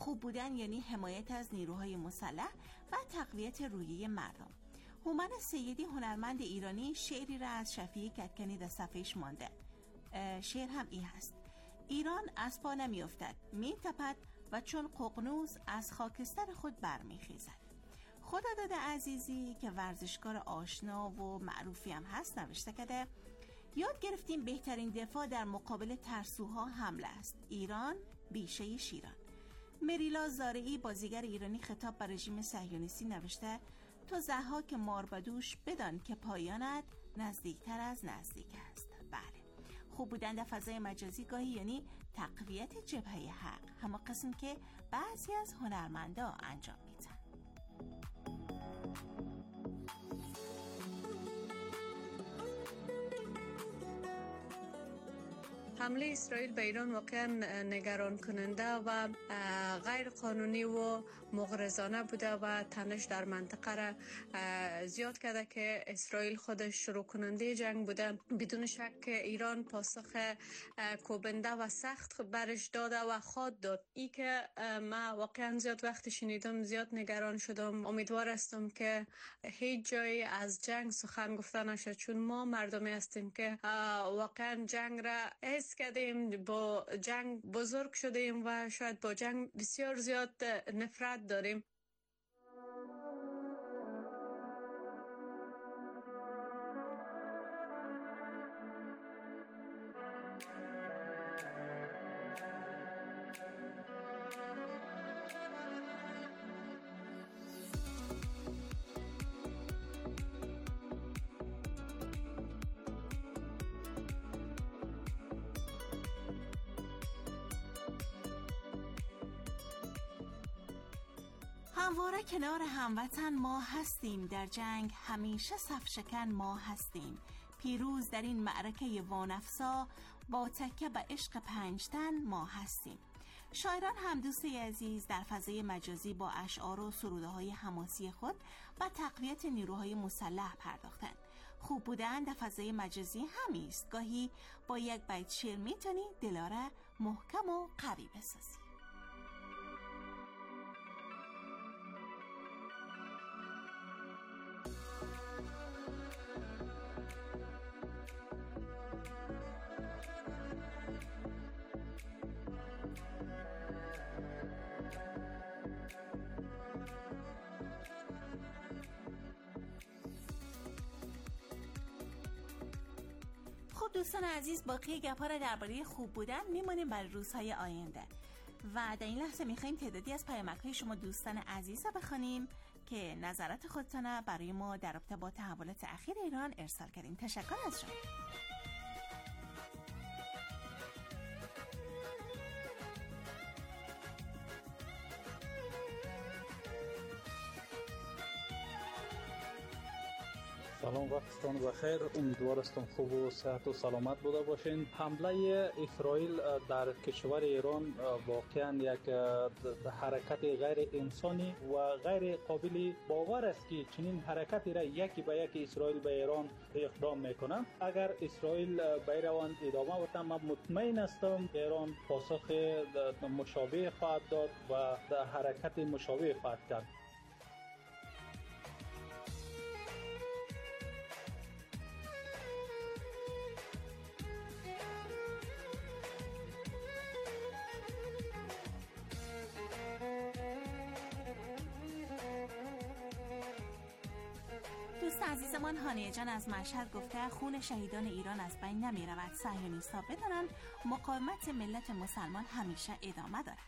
خوب بودن یعنی حمایت از نیروهای مسلح و تقویت روحیه مردم. هومن سیدی هنرمند ایرانی شعری را از شفیع کدکنی در صفحه‌اش مانده. شعر هم این هست: ایران از پا نمی افتد، می تپد و چون ققنوس از خاکستر خود برمی خیزد. خداداد عزیزی که ورزشکار آشنا و معروفی هم هست نوشته کرده: یاد گرفتیم بهترین دفاع در مقابل ترسوها حمله است. ایران بیشه شیران. مریلا زارعی بازیگر ایرانی خطاب به رژیم صهیونیستی نوشته: تو ضحاک ماربدوش بدان که پایانت نزدیکتر از نزدیک است. بله، خوب بودن در فضای مجازی گاهی یعنی تقویت جبهه حق، همه قسم که بعضی از هنرمندا انجام میدن. حمله اسرائیل به ایران واقعا نگران کننده و غیر قانونی و مغرضانه بوده و تنش در منطقه را زیاد کرده که اسرائیل خودش شروع کننده جنگ بوده. بدون شک ایران پاسخ کوبنده و سخت برش داده و خواد داد. ای که ما واقعا زیاد وقت شنیدم زیاد نگران شدم. امیدوار هستم که هیچ جایی از جنگ سخن گفته نشد، چون ما مردمی هستیم که واقعا جنگ را کردیم، با جنگ بزرگ شدیم و شاید با جنگ بسیار زیاد نفرت داریم. همواره کنار هموطن ما هستیم، در جنگ همیشه صف شکن ما هستیم. پیروز در این معرکه وانفسا با تکیه به عشق پنجتن ما هستیم. شاعران همدوسته عزیز در فضای مجازی با اشعار و سروده‌های حماسی خود و تقویت نیروهای مسلح پرداختند. خوب بودن در فضای مجازی همی است، گاهی با یک بیت شعر میتونی دلاره محکم و قوی بسازی. دوستان عزیز، باقی گپ‌ها را درباره خوب بودن میمونیم برای روزهای آینده و در این لحظه میخواییم تعدادی از پیامک‌های شما دوستان عزیز را بخوانیم که نظرات خودتان برای ما در رابطه با تحولات اخیر ایران ارسال کردین. تشکر از شما. سلام، وقتتان بخیر. امیدوار هستم خوب و صحت و سلامت بوده باشین. حمله اسرائیل در کشور ایران واقعا یک حرکت غیر انسانی و غیر قابل باور است که چنین حرکتی را یکی به یک اسرائیل به ایران اقدام میکنه. اگر اسرائیل به روند ادامه بده، من مطمئن هستم ایران پاسخ مشابه خواهد داد و حرکت مشابه خواهد کرد. عزیزمان هانیه جان از مشهد گفته خون شهیدان ایران از بین نمی رود. صهیونیست‌ها بدانن مقاومت ملت مسلمان همیشه ادامه دارد.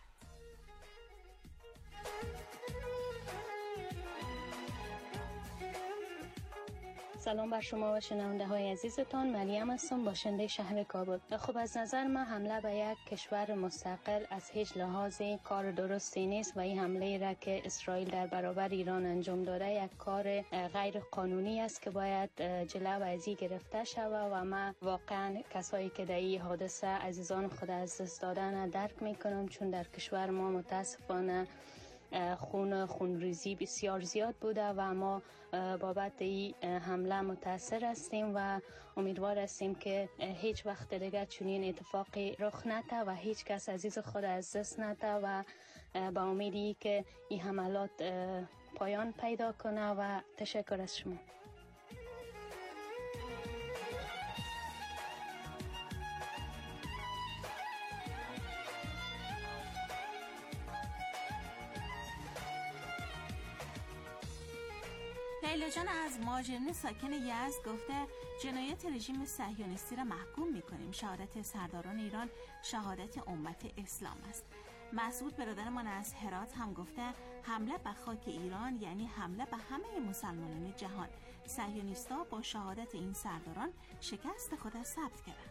سلام بر شما و شنونده های عزیزتان. مریم هستم، باشنده شهر کابل. خب از نظر من حمله به یک کشور مستقل از هیچ لحاظی کار درستی نیست و این حمله را که اسرائیل در برابر ایران انجام داده یک کار غیر قانونی است که باید جلو از این گرفته شود و من واقعا کسایی که در این حادثه عزیزان خود از دست دادن درک میکنم، چون در کشور ما متاسفانه خونریزی بسیار زیاد بوده و ما بابت این حمله متاثر هستیم و امیدوار هستیم که هیچ وقت دیگر چنین اتفاقی رخ نده و هیچ کس عزیز خود از دست نده و با امیدی که این حملات پایان پیدا کنه و تشکر از شما. لیلا جان از مهاجرین ساکن یزد گفته جنایت رژیم صهیونیستی را محکوم می‌کنیم. شهادت سرداران ایران شهادت امت اسلام است. مسعود برادرمان از هرات هم گفته حمله به خاک ایران یعنی حمله به همه مسلمانان جهان. صهیونیست‌ها با شهادت این سرداران شکست خود را ثبت کردند.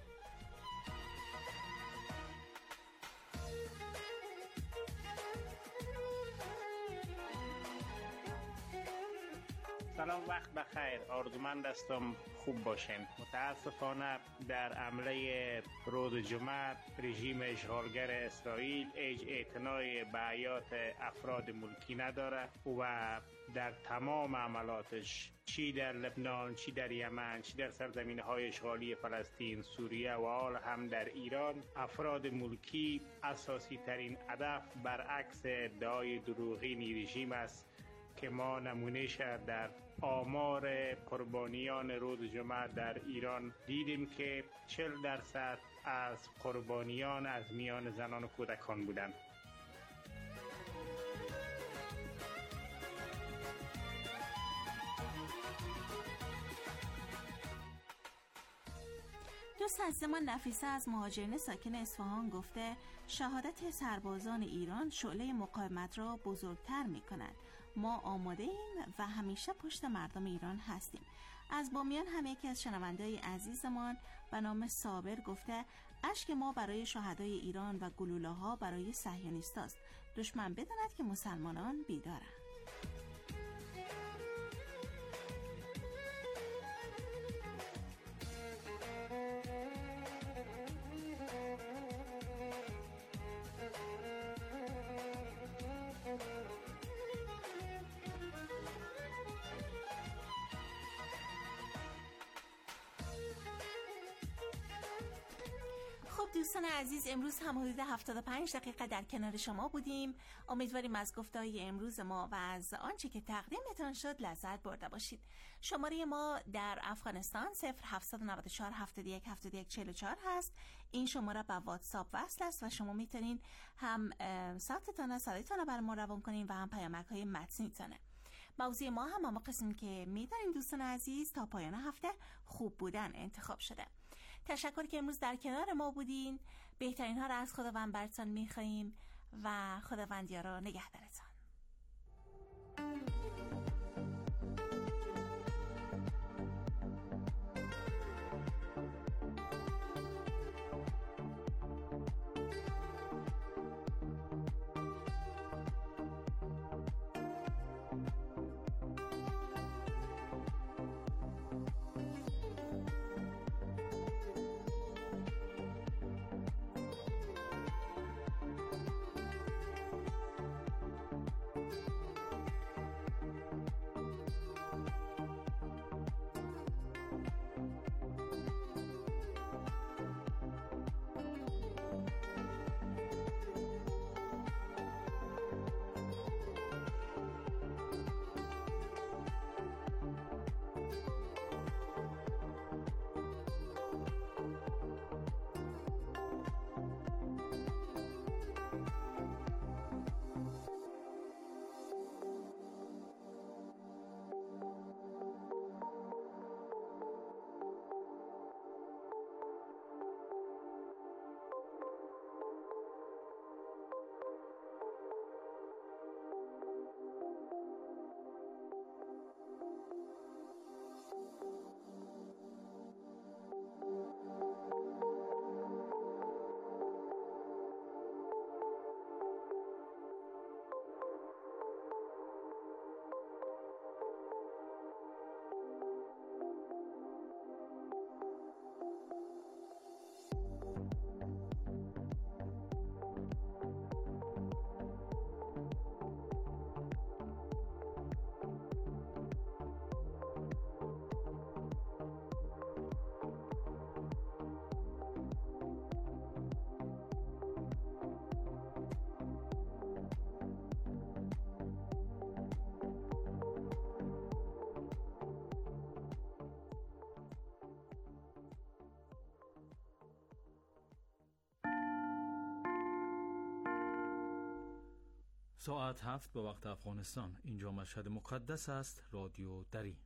سلام، وقت بخیر. آرزومند هستم خوب باشین. متاسفانه در حمله روز جمعه رژیم اشغالگر اسرائیل اعتنای به حیات افراد ملکی نداره و در تمام عملاتش چی در لبنان، چی در یمن، چی در سرزمین‌های اشغالی فلسطین، سوریه و حال هم در ایران افراد ملکی اساسی ترین هدف برعکس ادعای دروغین رژیم است که ما نمونهش در آمار قربانیان روز جمعه در ایران دیدیم که 40% از قربانیان از میان زنان و کودکان بودند. دوست عزیزمان نفیسه از مهاجرین ساکن اصفهان گفته شهادت سربازان ایران شعله مقاومت را بزرگتر می کند. ما آماده ایم و همیشه پشت مردم ایران هستیم. از بامیان هم یکی از شنونده‌های عزیزمان به نام صابر گفته اشک ما برای شهدای ایران و گلوله‌ها برای صهیونیستاست. دشمن بداند که مسلمانان بیدارند. خب دوستان عزیز، امروز هم حدود 75 دقیقه در کنار شما بودیم. امیدواریم از گفته‌های امروز ما و از آنچه که تقدیمتان شد لذت برده باشید. شماره ما در افغانستان 0794 71 71 44 هست. این شماره با واتساپ وصل است و شما میتونین هم صوتتان رو بر ما روان کنین و هم پیامک‌های متنیتان. موضوع ما هم اما قسم که میدانیم دوستان عزیز تا پایان هفته خوب بودن انتخاب شده. تشکر که امروز در کنار ما بودین. بهترین ها را از خداوند براتون میخواییم و خداوند یارا نگهدارتان. ساعت 7 به وقت افغانستان. اینجا مشهد مقدس است. رادیو دری.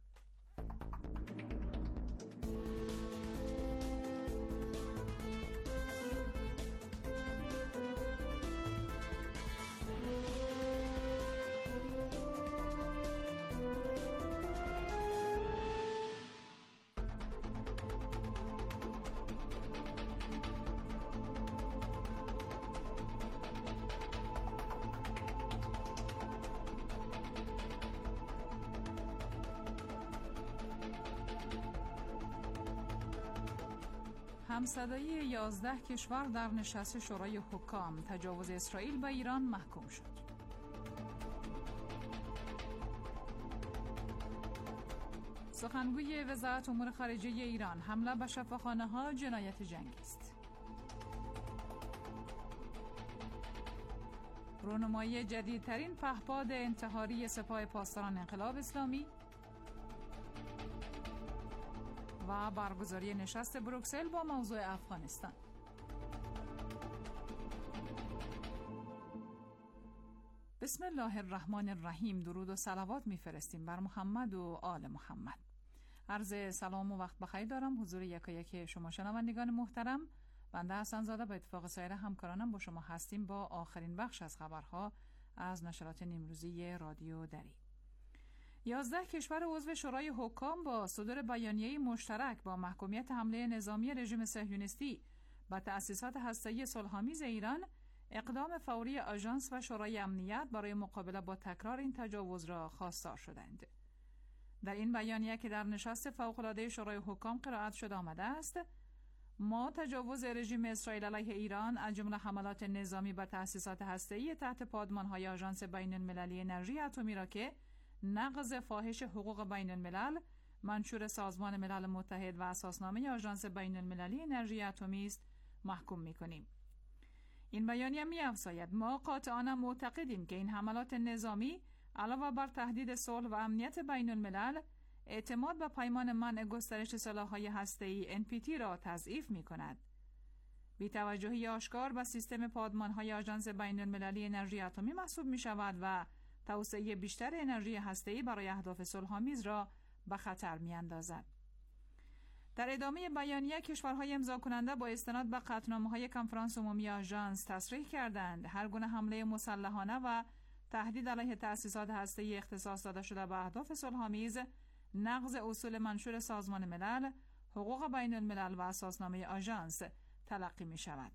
همصدایی 11 کشور در نشست شورای حکام تجاوز اسرائیل به ایران محکوم شد. سخنگوی وزارت امور خارجه ایران: حمله به شفاخانه‌ها جنایت جنگی است. رونمایی جدیدترین پهپاد انتحاری سپاه پاسداران انقلاب اسلامی و برگزاری نشست بروکسل با موضوع افغانستان. بسم الله الرحمن الرحیم. درود و صلوات میفرستیم بر محمد و آل محمد. عرض سلام و وقت بخیر دارم حضور یکایک شما شنوندگان محترم. بنده حسن زاده به اتفاق سایر همکارانم با شما هستیم با آخرین بخش از خبرها از نشرات نیمروزی رادیو دری. 11 کشور عضو شورای حکام با صدور بیانیه مشترک با محکومیت حمله نظامی رژیم صهیونیستی به تأسیسات هسته‌ای صلح‌آمیز ایران اقدام فوری آژانس و شورای امنیت برای مقابله با تکرار این تجاوز را خواستار شدند. در این بیانیه که در نشست فوق‌العاده شورای حکام قرائت شده آمده است: ما تجاوز رژیم اسرائیل علیه ایران از جمله حملات نظامی به تأسیسات هسته‌ای تحت پادمان‌های آژانس بین‌المللی انرژی اتمی را که نقض فاحش حقوق بین الملل منشور سازمان ملل متحد و اساسنامه آژانس بین المللی انرژی اتمی است محکوم می‌کنیم. این بیانیه می‌افزاید: ما قاطعانه معتقدیم که این حملات نظامی علاوه بر تهدید صلح و امنیت بین الملل، اعتماد به پیمان منع گسترش سلاح‌های هسته‌ای NPT را تضعیف می‌کند. بی‌توجهی آشکار به سیستم پادمان‌های آژانس بین المللی انرژی اتمی محسوب می‌شود و توسعه بیشتر انرژی هسته‌ای برای اهداف صلح‌آمیز را به خطر می‌اندازد. در ادامه بیانیه کشورهای امضا کننده با استناد به قطعنامه‌های کنفرانس عمومی آژانس تصریح کردند هر گونه حمله مسلحانه و تهدید علیه تأسیسات هسته‌ای اختصاص داده شده به اهداف صلح‌آمیز نقض اصول منشور سازمان ملل، حقوق بین الملل و اساسنامه آژانس تلقی می‌شود.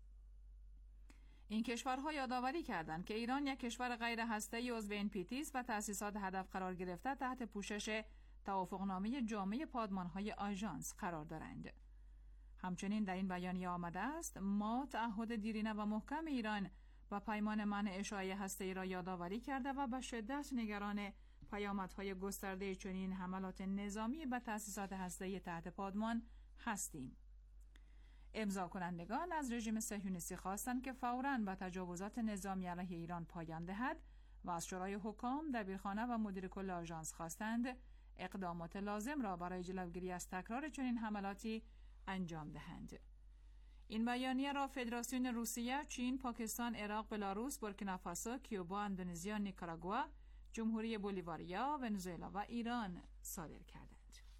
این کشورها یادآوری کردند که ایران یک کشور غیر هسته‌ای عضو NPT است و تأسیسات هدف قرار گرفته تحت پوشش توافقنامه جامع پادمان‌های آژانس قرار دارند. همچنین در این بیانیه آمده است: ما تعهد دیرینه و محکم ایران و پیمان منع اشاعه هسته‌ای را یادآوری کرده و به شدت نگران پیامدهای گسترده چنین حملات نظامی به تأسیسات هسته‌ای تحت پادمان هستیم. امضا کنندگان از رژیم صهیونیستی خواستند که فوراً به تجاوزات نظامی علیه ایران پایان دهد و از شورای حکام، دبیرخانه و مدیر کل آژانس خواستند اقدامات لازم را برای جلوگیری از تکرار چنین حملاتی انجام دهند. این بیانیه را فدراسیون روسیه، چین، پاکستان، عراق، بلاروس، بورکینافاسو، کیوبا، اندونزی، نیکاراگوآ، جمهوری بولیواریا، ونزوئلا و ایران صادر کردند.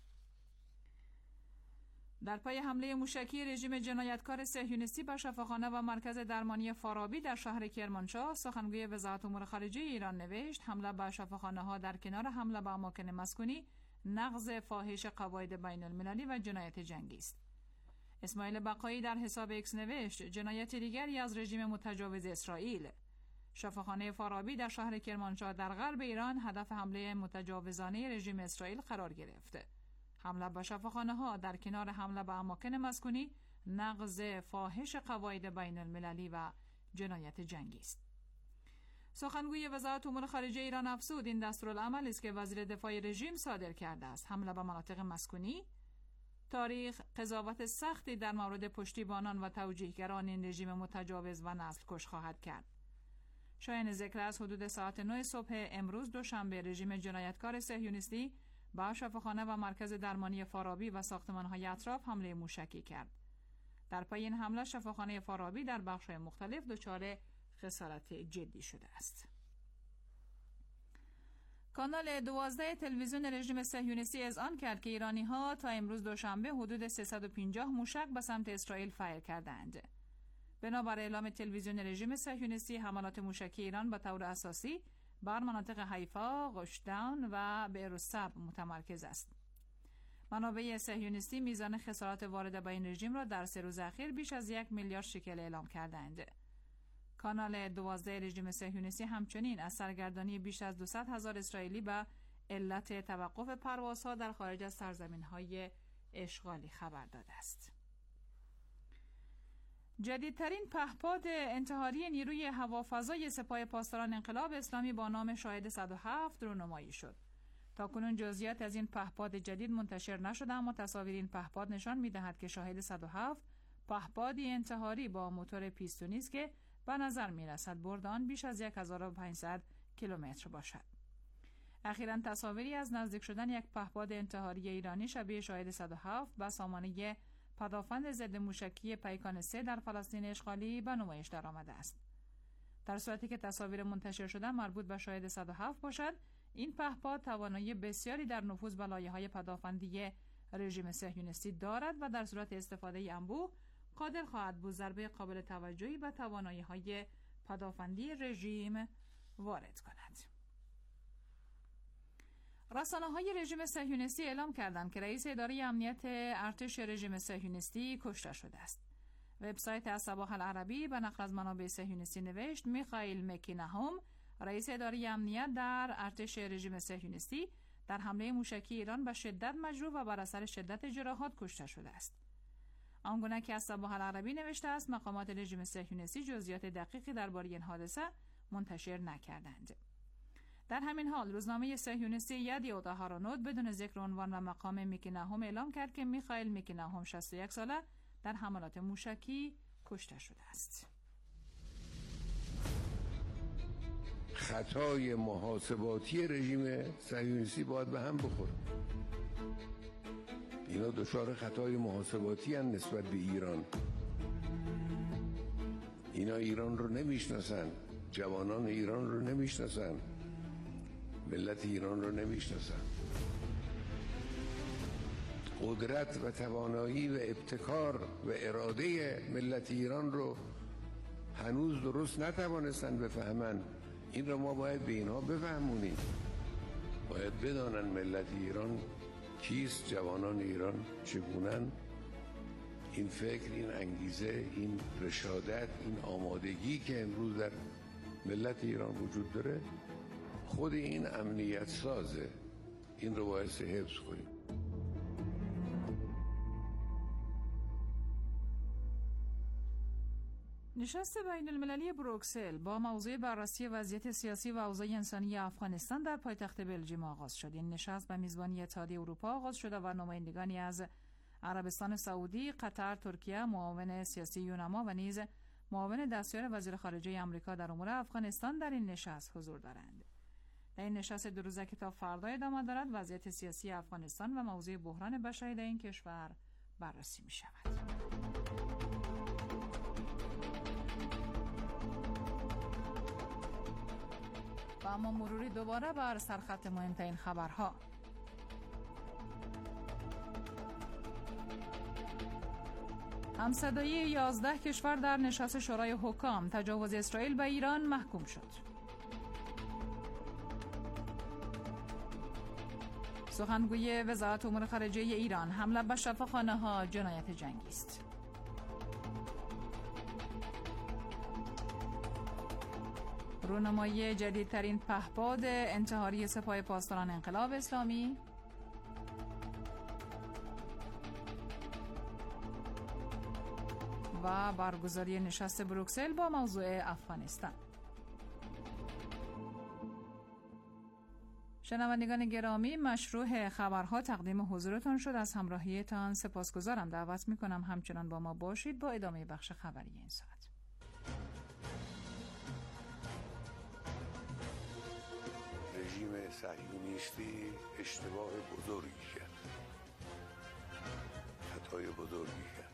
در پای حمله موشکی رژیم جنایتکار صهیونیستی به شفاخانه و مرکز درمانی فارابی در شهر کرمانشاه، سخنگوی وزارت امور خارجه ایران نوشت حمله به شفاخانه‌ها در کنار حمله به اماکن مسکونی نقض فاحش قواعد بین المللی و جنایت جنگی است. اسماعیل بقایی در حساب ایکس نوشت جنایت دیگری از رژیم متجاوز اسرائیل. شفاخانه فارابی در شهر کرمانشاه در غرب ایران هدف حمله متجاوزانه رژیم اسرائیل قرار گرفت. حمله به شفاخانه‌ها در کنار حمله به اماکن مسکونی نقض فاحش قواعد بین المللی و جنایت جنگی است. سخنگوی وزارت امور خارجه ایران افزود این دستورالعمل است که وزیر دفاع رژیم صادر کرده است. حمله به مناطق مسکونی تاریخ قضاوت سختی در مورد پشتیبانان و توجیهگران این رژیم متجاوز و نسل کش خواهد کرد. شایان ذکر است حدود ساعت 9 صبح امروز دوشنبه رژیم جنایتکار صهیونیستی به شفاخانه و مرکز درمانی فارابی و ساختمان‌های اطراف حمله موشکی کرد. در پای این حمله شفاخانه فارابی در بخش‌های مختلف دچار خسارت جدی شده است. کانال 12 تلویزیون رژیم صهیونیستی اذعان کرد که ایرانی‌ها تا امروز دوشنبه حدود 350 موشک به سمت اسرائیل فایر کردند. بنابر اعلام تلویزیون رژیم صهیونیستی، حملات موشکی ایران به طور اساسی بر مناطق حیفا، گوش‌دان و بئرالسبع متمرکز است. منابع صهیونیستی میزان خسارات وارده به این رژیم را در 3 روز اخیر بیش از 1 میلیارد شکل اعلام کردند. کانال 12 رژیم صهیونیستی همچنین از سرگردانی بیش از 200,000 اسرائیلی به علت توقف پروازها در خارج از سرزمین‌های اشغالی خبر داده است. جدیدترین پهپاد انتحاری نیروی هوافضای سپاه پاسداران انقلاب اسلامی با نام شاهد 107 رونمایی شد. تاکنون جزئیات از این پهپاد جدید منتشر نشده، اما تصاویر این پهپاد نشان می‌دهد که شاهد 107 پهپادی انتحاری با موتور پیستونی است که به نظر می‌رسد برد آن بیش از 1500 کیلومتر باشد. اخیراً تصاویری از نزدیک شدن یک پهپاد انتحاری ایرانی شبیه شاهد 107 با سامانه پدافند ضد موشکی پیکان 3 در فلسطین اشغالی به نمایش درآمده است. در صورتی که تصاویر منتشر شده مربوط به شاهد 107 باشد، این پهپاد توانایی بسیاری در نفوذ به لایه‌های پدافندی رژیم صهیونیستی دارد و در صورت استفاده انبوه قادر خواهد بود ضربه قابل توجهی به توانایی‌های پدافندی رژیم وارد کند. رسانه‌های رژیم صهیونیستی اعلام کردند که رئیس اداره امنیت ارتش رژیم صهیونیستی کشته شده است. وبسایت الصباح العربی به نقل از منابع صهیونیستی نوشت میخائیل مکینهوم، رئیس اداره امنیت در ارتش رژیم صهیونیستی، در حمله موشکی ایران به شدت مجروح و بر اثر شدت جراحات کشته شده است. آنگونه که الصباح العربی نوشته است، مقامات رژیم صهیونیستی جزئیات دقیقی درباره این حادثه منتشر نکردند. در همین حال روزنامه صهیونیستی یدیعوت اهرونوت بدون ذکر عنوان و مقام مکینهوم اعلام کرد که میخائیل مکینهوم 61 ساله در حملات موشکی کشته شده است. خطای محاسباتی رژیم صهیونیستی باید به هم بخوره. اینا دچار خطای محاسباتی هستند نسبت به ایران. اینا ایران رو نمیشناسن، جوانان ایران رو نمیشناسن، ملت ایران رو نمیشناسن. قدرت و توانایی و ابتکار و اراده ملت ایران رو هنوز درست نتوانستن بفهمن. این رو ما باید به اینها بفهمونیم. باید بدانن ملت ایران کیست، جوانان ایران چگونن. این فکر، این انگیزه، این رشادت، این آمادگی که امروز در ملت ایران وجود داره، خود این امنیت سازه. این رو باید حفظ کنیم. نشست بین المللی بروکسل با موضوع بررسی وضعیت سیاسی و اوضاع انسانی افغانستان در پایتخت بلژیم آغاز شد. این نشست به میزبانی اتحادیه اروپا آغاز شده و نمایندگانی از عربستان سعودی، قطر، ترکیه، معاون سیاسی یونما و نیز معاون دستیار وزیر خارجه آمریکا در امور افغانستان در این نشست حضور دارند. در این نشست 2 روزه که تا فردا ادامه دارد، وضعیت سیاسی افغانستان و موضوع بحران بشری در این کشور بررسی می شود. و اما مروری دوباره بر سرخط مهمترین خبرها. همصدایی 11 کشور در نشست شورای حکام، تجاوز اسرائیل به ایران محکوم شد. سخنگوی وزارت امور خارجه ایران، حمله به شفاخانه‌ها جنایت جنگی است. رونمایی جدیدترین پهپاد انتحاری سپاه پاسداران انقلاب اسلامی. و برگزاری نشست بروکسل با موضوع افغانستان. شنوندگان گرامی، مشروع خبرها تقدیم حضورتان شد. از همراهیتان سپاسگزارم. دعوت میکنم همچنان با ما باشید با ادامه بخش خبری این ساعت. رژیم صهیونیستی اشتباه بزرگی کرد، خطای بزرگی کرد،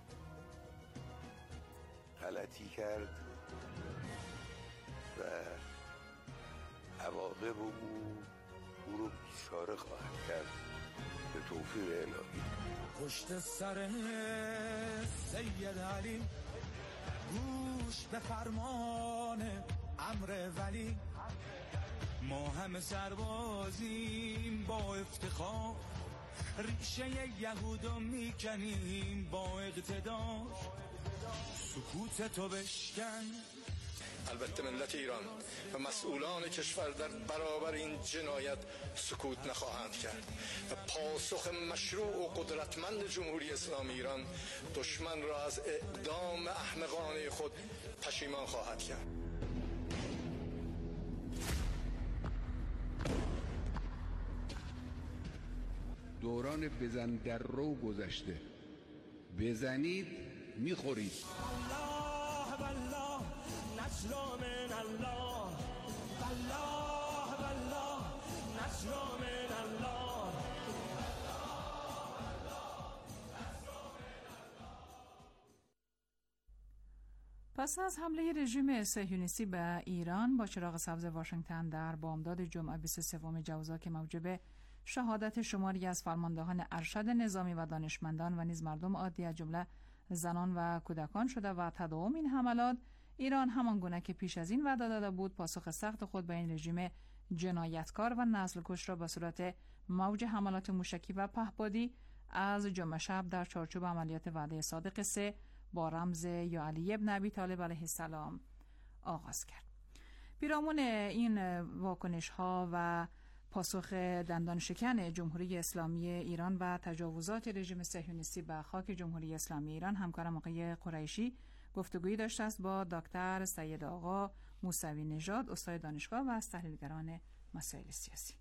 غلطی کرد و عواقب او او رو بیچاره خواهد کرد به توفیق الهی. پشت سر سید علی گوش به فرمان امر ولی، ما همه سربازیم با افتخار، ریشه یهودو میکنیم با اقتدار، سکوت تو بشکن. البته ملت ایران و مسئولان کشور در برابر این جنایت سکوت نخواهند کرد و پاسخ مشروع و قدرتمند جمهوری اسلامی ایران دشمن را از اقدام احمقانه خود پشیمان خواهد کرد. دوران بزن در رو گذشته، بزنید میخورید. الله بالله نصر من الله، بالله بالله نصر من الله. پس از حمله رژیم صهیونیستی به ایران با چراغ سبز واشنگتن در بامداد جمعه 23 جوزا که موجب شهادت شماری از فرماندهان ارشد نظامی و دانشمندان و نیز مردم عادی از جمله زنان و کودکان شده و تداوم این حملات، ایران همان گونه که پیش از این وعده داده بود پاسخ سخت خود به این رژیم جنایتکار و نسل‌کش را به صورت موج حملات موشکی و پهپادی از جمعه شب در چارچوب عملیات وعده صادق 3 با رمز یا علی ابن ابی طالب علیه السلام آغاز کرد. پیرامون این واکنش ها و پاسخ دندان شکن جمهوری اسلامی ایران و تجاوزات رژیم صهیونیستی به خاک جمهوری اسلامی ایران، همکارم آقای قریشی گفتگویی داشته است با دکتر سید آقا موسوی نژاد، استاد دانشگاه و از تحلیلگران مسائل سیاسی.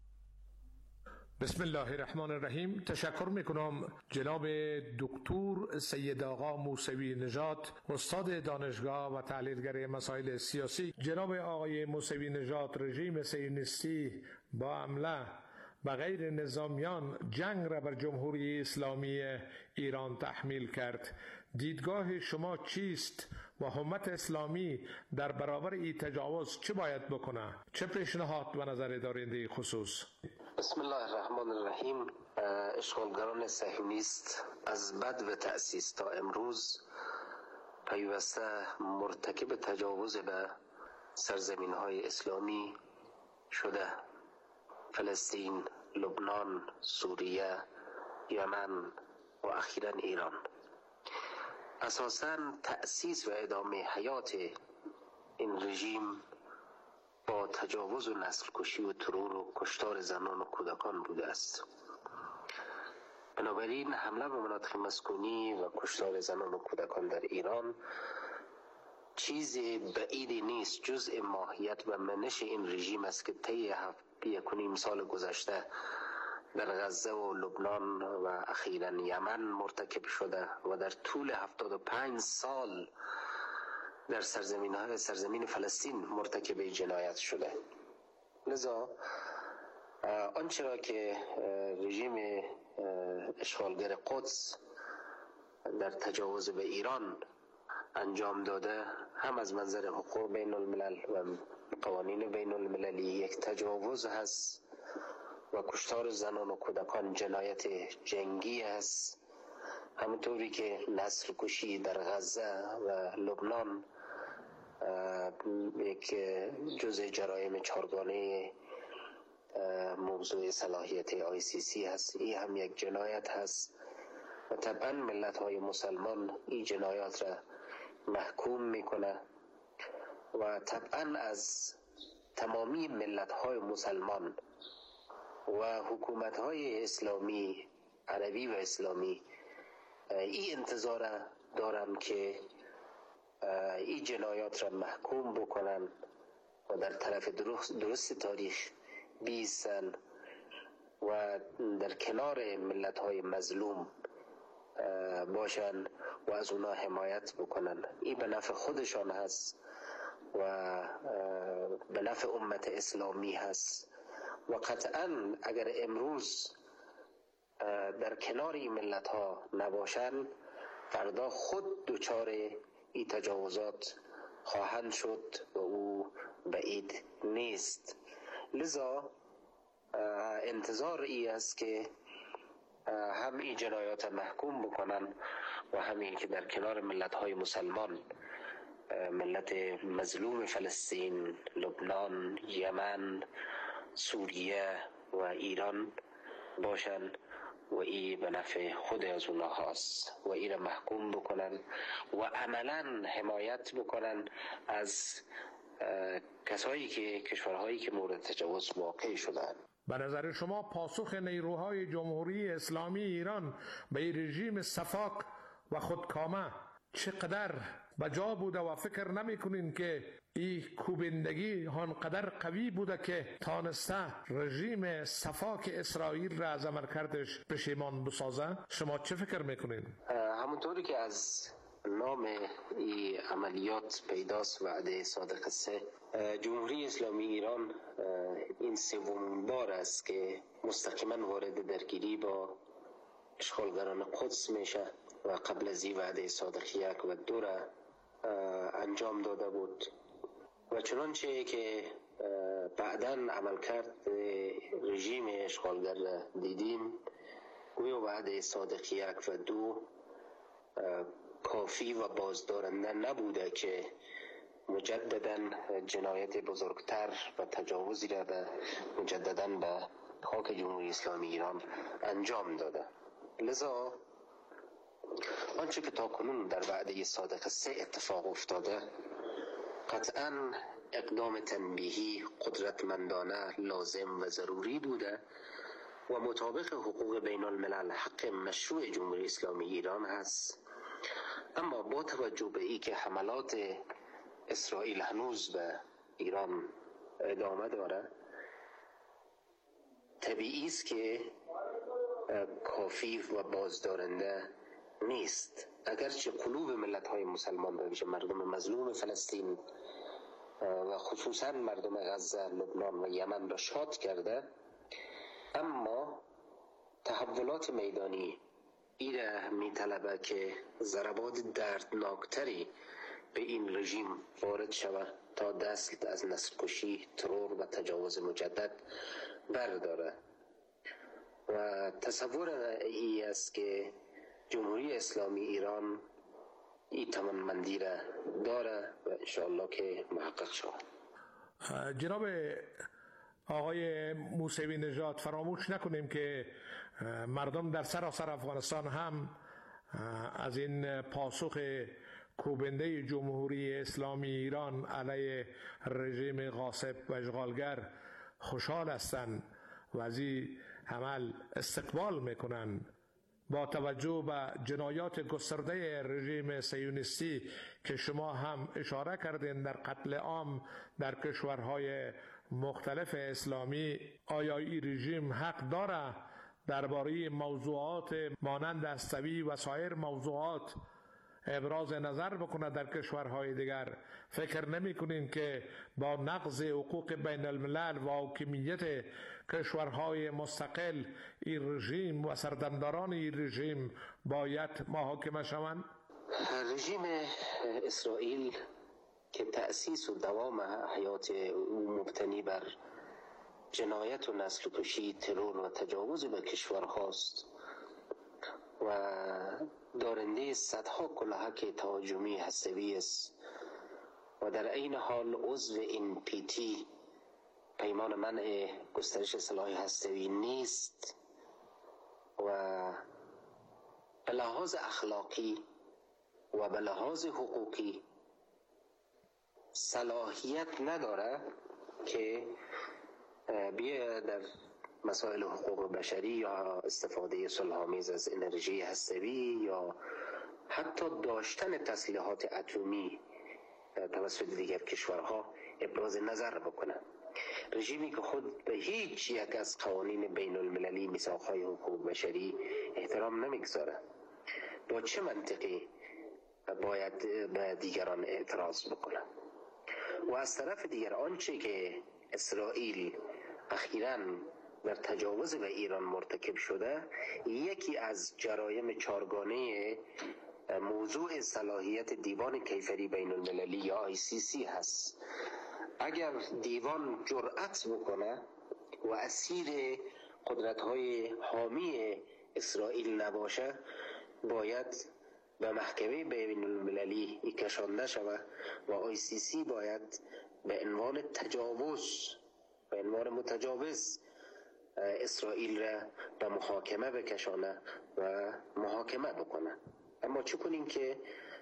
بسم الله الرحمن الرحیم. تشکر میکنم جناب دکتر سید آقا موسوی نژاد، استاد دانشگاه و تحلیلگر مسائل سیاسی. جناب آقای موسوی نژاد، رژیم صهیونیستی با حمله و غیر نظامیان جنگ را بر جمهوری اسلامی ایران تحمیل کرد. دیدگاه شما چیست و امت اسلامی در برابر این تجاوز چه باید بکنه؟ چه پیشنهاد و نظر دارید این خصوص؟ بسم الله الرحمن الرحیم. اشغالگران صهیونیست از بدو تأسیس تا امروز پیوسته مرتکب تجاوز به سرزمین‌های اسلامی شده. فلسطین، لبنان، سوریه، یمن و اخیراً ایران. اساساً تأسیس و ادامه حیات این رژیم با تجاوز و نسل کشی و ترور و کشتار زنان و کودکان بوده است. بنابراین حمله به مناطق مسکونی و کشتار زنان و کودکان در ایران چیز بعیدی نیست، جزء ماهیت و منش این رژیم است که طی 1.5 سال گذشته در غزه و لبنان و اخیراً یمن مرتکب شده و در طول 75 سال در سرزمین فلسطین مرتکب جنایت شده. لذا آنچه را که رژیم اشغالگر قدس در تجاوز به ایران انجام داده، هم از منظر حقوق بین الملل و قوانین بین المللی یک تجاوز هست و کشتار زنان و کودکان جنایت جنگی است، همونطوری که نسل کشی در غزه و لبنان یک جزء جرایم چهارگانه موضوع صلاحیت ICC هست. این هم یک جنایت هست و طبعا ملت های مسلمان این جنایات را محکوم میکنه و طبعا از تمامی ملت های مسلمان و حکومت های اسلامی، عربی و اسلامی این انتظار دارم که این جنایات را محکوم بکنن و در طرف درست تاریخ بیستن و در کنار ملت های مظلوم باشن و از اونا حمایت بکنن. این به نفع خودشان هست و به نفع امت اسلامی هست و قطعا اگر امروز در کنار این ملت ها نباشن، فردا خود دچار این تجاوزات خواهند شد و او بعید نیست. لذا انتظار ای است که هم این جنایات محکوم بکنن و همین که در کنار ملت‌های مسلمان، ملت مظلوم فلسطین، لبنان، یمن، سوریه و ایران باشن و این به نفع خود از اونها هست و این را محکوم بکنن و عملا حمایت بکنن از کسایی که کشورهایی که مورد تجاوز واقع شدن. به نظر شما پاسخ نیروهای جمهوری اسلامی ایران به رژیم سفاک و خودکامه چقدر بجا بوده و فکر نمی کنین که این کوبندگی آنقدر قوی بوده که تانسته رژیم سفاک اسرائیل را از عملکردش پشیمان بسازه؟ شما چه فکر میکنین؟ همونطوری که از نام این عملیات پیداست وعده صادق 3، جمهوری اسلامی ایران این سومین بار است که مستقیما وارد درگیری با اشغالگران قدس میشه و قبل از این وعده صادق 1 و 2 را انجام داده بود و چنانچه که بعداً عملکرد رژیم اشغالگر را دیدیم، گویا وعده صادق 1 و 2 کافی و بازدارنده نبوده که مجدداً جنایت بزرگتر و تجاوزی را مجدداً به خاک جمهوری اسلامی ایران انجام داده. لذا آنچه که تاکنون در وعده صادق 3 اتفاق افتاده قطعاً اقدام تنبیهی قدرتمندانه لازم و ضروری بوده و مطابق حقوق بین الملل حق مشروع جمهوری اسلامی ایران هست. اما با توجه به ای که حملات اسرائیل هنوز به ایران ادامه داره، طبیعی است که کافی و بازدارنده نیست. اگرچه قلوب ملت‌های مسلمان به ویژه مردم مظلوم فلسطین و خصوصا مردم غزه، لبنان و یمن را شاد کرده، اما تحولات میدانی ایره میطلبه که ضربات دردناکتری به این رژیم وارد شود تا دست از نسل‌کشی، ترور و تجاوز مجدد برداره. و تصور ای است که جمهوری اسلامی ایران این توانمندی را داره و انشاءالله که محقق شود. جناب آقای موسوی نژاد، فراموش نکنیم که مردم در سراسر افغانستان هم از این پاسخ کوبنده جمهوری اسلامی ایران علیه رژیم غاصب و اشغالگر خوشحال هستند و از این عمل استقبال میکنند. با توجه به جنایات گسترده رژیم صهیونیستی که شما هم اشاره کردین در قتل عام در کشورهای مختلف اسلامی، آیا این رژیم حق داره درباره موضوعات مانند هسته‌ای و سایر موضوعات ابراز نظر بکنه در کشورهای دیگر؟ فکر نمی کنین که با نقض حقوق بین الملل و حاکمیت کشورهای مستقل این رژیم و سردمداران این رژیم باید محاکمه شوند؟ رژیم اسرائیل که تأسیس و دوام حیات او مبتنی بر جنایت و نسل کشی، ترور و تجاوز به کشورهاست و دارنده صدها کلاهک تهاجمی هسته‌ای است و در عین حال عضو NPT پیمان منع گسترش سلاح هسته‌ای نیست و به لحاظ اخلاقی و به لحاظ حقوقی صلاحیت نداره که بیا در مسائل حقوق بشری یا استفاده صلح‌آمیز از انرژی هسته‌ای یا حتی داشتن تسلیحات اتمی توسط دیگر کشورها ابراز نظر بکنه. رژیمی که خود به هیچ یک از قوانین بین المللی میثاق‌های حقوق بشری احترام نمیگذاره، با چه منطقی باید به دیگران اعتراض بکنه؟ و از طرف دیگر آنچه که اسرائیل اخیراً در تجاوز به ایران مرتکب شده یکی از جرایم چارگانه موضوع صلاحیت دیوان کیفری بین المللی یا ICC هست. اگر دیوان جرأت بکنه و اسیر قدرت‌های حامی اسرائیل نباشه، باید به محکمه بین المللی کشانده شود و ICC باید به عنوان تجاوز، به عنوان متجاوز اسرائیل را به محاکمه بکشانه و محاکمه بکنه. اما چه کنیم که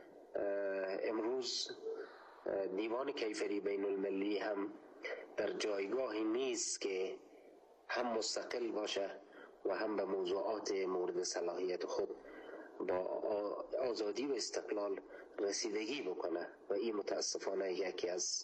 امروز دیوان کیفری بین المللی هم در جایگاهی نیست که هم مستقل باشه و هم به موضوعات مورد صلاحیت خود با آزادی و استقلال رسیدگی بکنه و این متاسفانه یکی از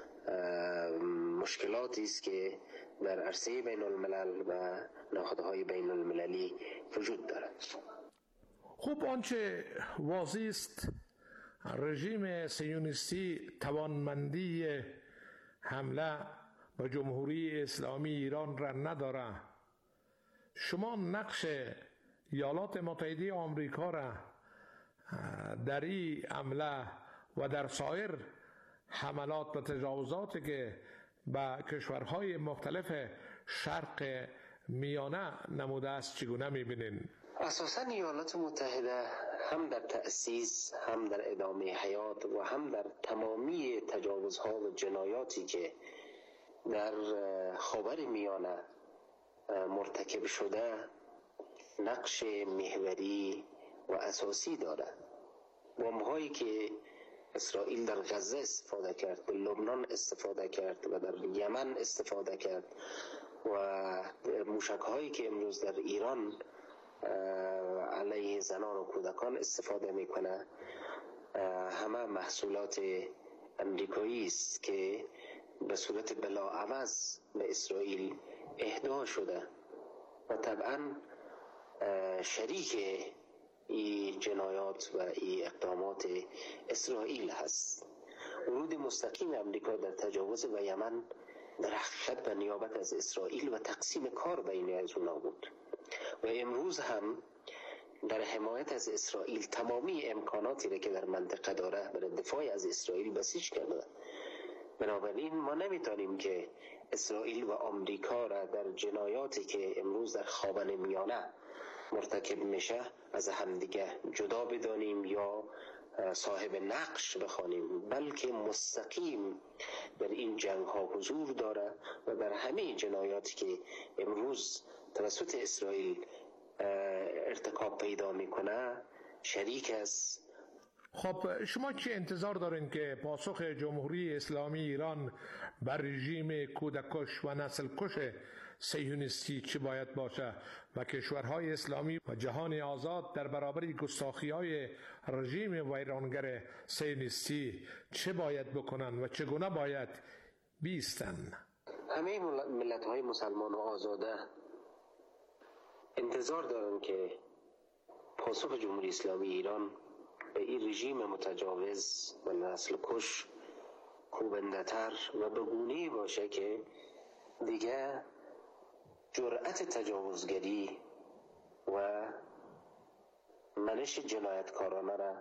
مشکلاتی است که در عرصه بین الملل و نهادهای بین المللی وجود دارد. خب آنچه واضح است رژیم صهیونیستی توانمندی حمله به جمهوری اسلامی ایران را نداره. شما نقش ایالات متحده آمریکا را در این حمله و در سایر حملات و تجاوزاتی که به کشورهای مختلف شرق میانه نموده است چگونه می‌بینین؟ اساساً ایالات متحده هم در تأسیس، هم در ادامه حیات و هم در تمامی تجاوزها و جنایاتی که در خاور میانه مرتکب شده نقش محوری و اساسی دارد. بمب‌هایی که اسرائیل در غزه استفاده کرد، در لبنان استفاده کرد و در یمن استفاده کرد و موشک‌هایی که امروز در ایران علیه زنان و کودکان استفاده میکنه همه محصولات امریکایی است که به صورت بلاعوض به اسرائیل اهدا شده و طبعا شریک این جنایات و این اقدامات اسرائیل هست. ورود مستقیم امریکا در تجاوز و یمن در حقیقت به نیابت از اسرائیل و تقسیم کار بین از اونا بود و امروز هم در حمایت از اسرائیل تمامی امکاناتی را که در منطقه داره برای دفاع از اسرائیل بسیج کرده. بنابراین ما نمیتونیم که اسرائیل و آمریکا را در جنایاتی که امروز در خاور میانه مرتکب میشه از همدیگه جدا بدانیم یا صاحب نقش بخوانیم، بلکه مستقیم در این جنگ ها حضور داره و در همه جنایاتی که امروز توسط اسرائیل ارتکاب پیدا میکنه شریک است. خب شما چه انتظار دارین که پاسخ جمهوری اسلامی ایران بر رژیم کودککش و نسل‌کش صهیونیستی چه باید باشه و کشورهای اسلامی و جهان آزاد در برابر گستاخی‌های رژیم ویرانگر صهیونیستی چه باید بکنن و چگونه باید بیستن؟ همه ملت‌های مسلمان و آزاده انتظار دارن که پاسخ جمهوری اسلامی ایران به این رژیم متجاوز و نسل‌کش کوبنده‌تر و به گونه‌ای باشه که دیگه جرأت تجاوزگری و منش جنایتکارانه را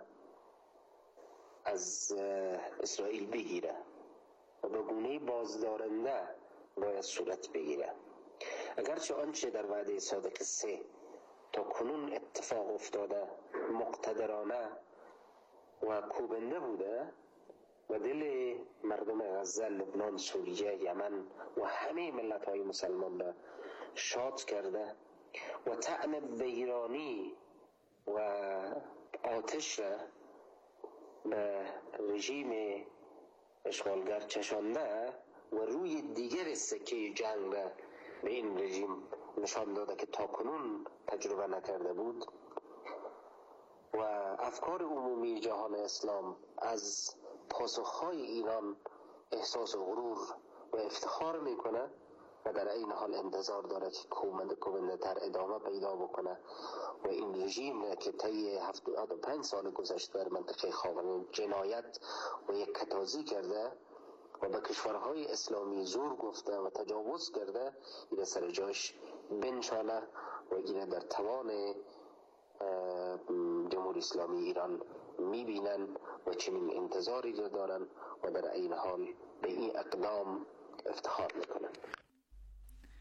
از اسرائیل بگیره و به گونه‌ای بازدارنده باید صورت بگیره. اگرچه آنچه در وعده صادق 3 تا کنون اتفاق افتاده مقتدرانه و کوبنده بوده و دل مردم غزه، لبنان، سوریه، یمن و همه ملت‌های مسلمان را شاد کرده و طعن ویرانی و آتش را به رژیم اشغالگر چشانده و روی دیگر سکه جنگ را به این رژیم نشان داده که تاکنون تجربه نکرده بود و افکار عمومی جهان اسلام از پاسخهای ایران احساس غرور و افتخار میکنه و در این حال انتظار داره که کوبنده تر ادامه پیدا بکنه و این رژیم که طی 75 سال گذشته در منطقه خاورمیانه جنایت و یک کتازی کرده و به کشورهای اسلامی زور گفته و تجاوز کرده، این سر جاش بنشانه و این در توان جمهوری اسلامی ایران میبینن و چنین انتظاری رو دارن و در این حال به این اقدام افتخار میکنن.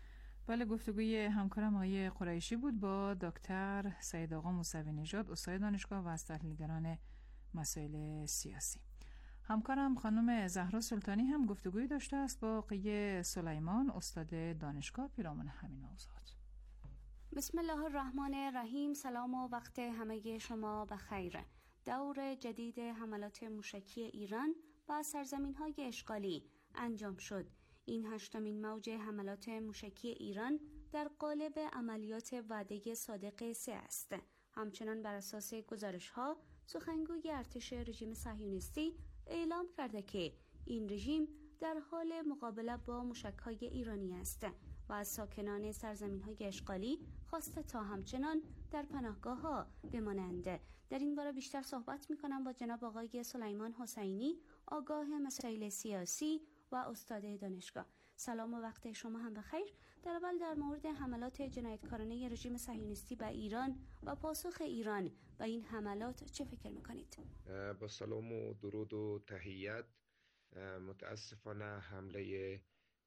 بله، گفتگوی همکارم آقای قریشی بود با دکتر سید آقا موسوی نژاد، استاد دانشگاه و از تحلیلگران مسائل سیاسی. همکارم خانم زهرا سلطانی هم گفتگویی داشته است با آقای سلیمان، استاد دانشگاه، پیرامون همین موضوعات. بسم الله الرحمن الرحیم. سلام و وقت همه شما بخیر. دور جدید حملات موشکی ایران با سرزمین‌های اشغالی انجام شد. این 8مین موج حملات موشکی ایران در قالب عملیات وعده صادق 3 است. همچنان بر اساس گزارش‌ها، سخنگوی ارتش رژیم صهیونیستی اعلام کرده که این رژیم در حال مقابله با موشک‌های ایرانی است و از ساکنان سرزمین‌های اشغالی خواسته تا همچنان در پناهگاه‌ها بمانند. در این باره بیشتر صحبت می‌کنم با جناب آقای سلیمان حسینی، آگاه مسائل سیاسی و استاد دانشگاه. سلام و وقت شما هم بخیر. در اول در مورد حملات جنایتکارانه رژیم صهیونیستی به ایران و پاسخ ایران به این حملات چه فکر می‌کنید؟ با سلام و درود و تحیت. متاسفانه حمله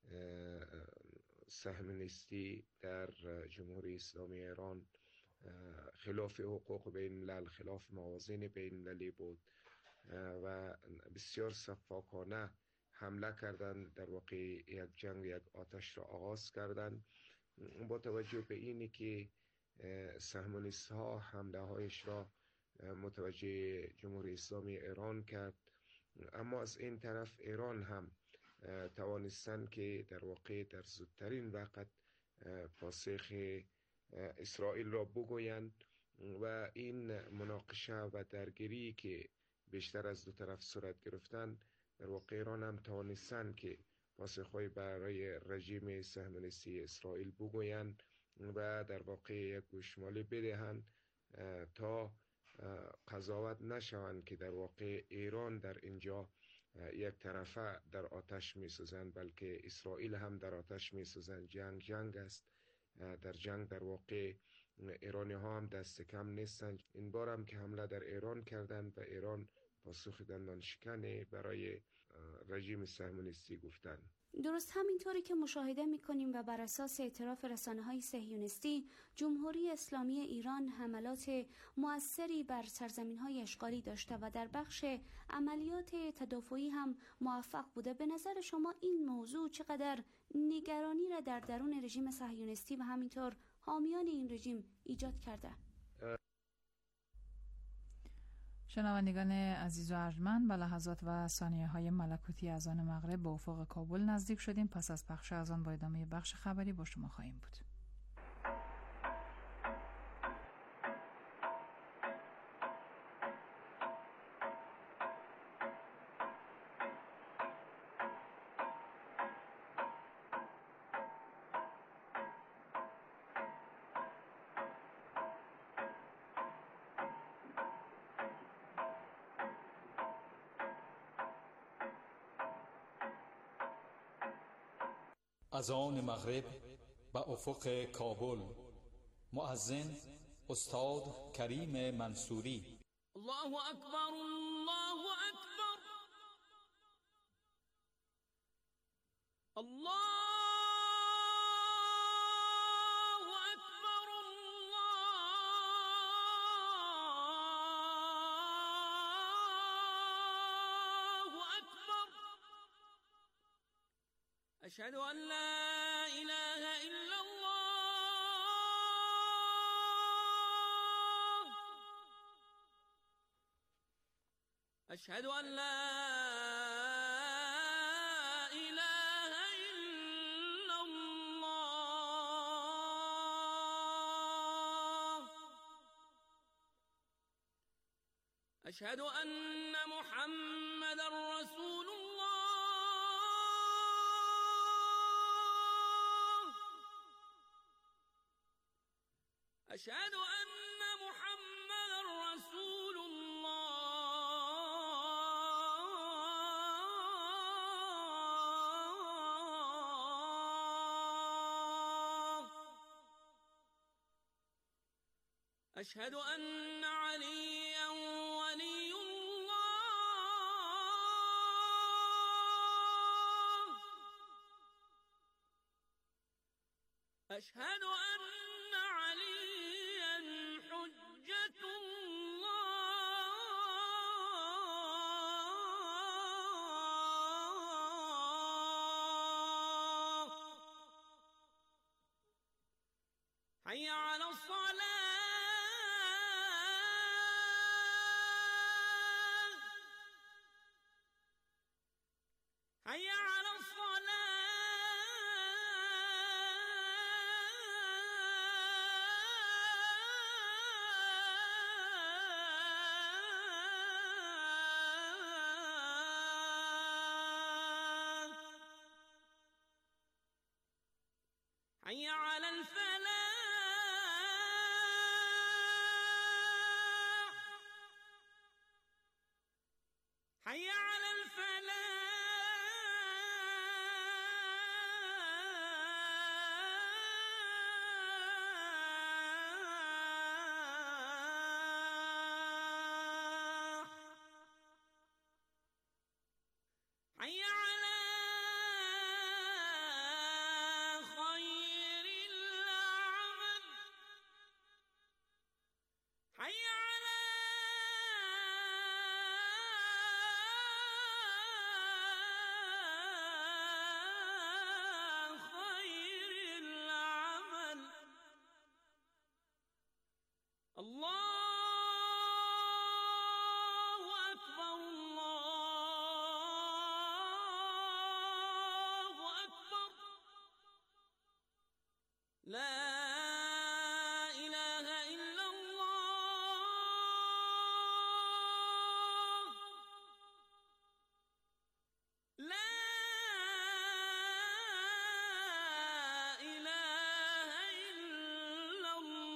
صهیونیستی در جمهوری اسلامی ایران خلاف حقوق بین الملل، خلاف موازین بین المللی بود و بسیار سفاکانه حمله کردن. در واقع یک جنگ، یک آتش را آغاز کردن. با توجه به اینی که صهیونیست ها حمله هایش را متوجه جمهوری اسلامی ایران کرد، اما از این طرف ایران هم توانستن که در واقع در زودترین وقت پاسخ اسرائیل را بگویند و این مناقشه و درگیری که بیشتر از دو طرف صورت گرفتن، در واقع ایران هم توانستن که پاسخهای برای رژیم صهیونیستی اسرائیل بگویند و در واقع یک گوشمالی بدهند تا قضاوت نشوند که در واقع ایران در اینجا یک طرفه در آتش می سوزند، بلکه اسرائیل هم در آتش می سوزند. جنگ است. در جنگ در واقع ایرانی ها هم دست کم نیستند. این بار هم که حمله در ایران کردند و ایران پاسخ دندان شکنی برای رژیم صهیونیستی گفتند. درست همینطوری که مشاهده می‌کنیم و بر اساس اعتراف رسانه‌های صهیونیستی، جمهوری اسلامی ایران حملات مؤثری بر سرزمین‌های اشغالی داشته و در بخش عملیات تدافعی هم موفق بوده. به نظر شما این موضوع چقدر نگرانی را در درون رژیم صهیونیستی و همینطور حامیان این رژیم ایجاد کرده؟ شنوندگان عزیز و ارجمند، به لحظات و ثانیه‌های ملکوتی اذان مغرب به افق کابل نزدیک شدیم. پس از پخش اذان با ادامه بخش خبری با شما خواهیم بود. اذان مغرب به افق کابل. مؤذن استاد کریم منصوری. الله اکبر، الله اکبر، الله اکبر، الله اکبر. اشهد ان لا اله الا الله، اشهد ان لا اله الا الله، اشهد ان محمد رسول أشهد أن محمد رسول الله، أشهد أن عليا ولي الله، أشهد أن عليا حجة الله حي على الصلاة حي على الصلاة حي على الفلاح حي على الفلاح حي على خير العمل حي على خير العمل الله أكبر الله أكبر لا إله إلا الله لا إله إلا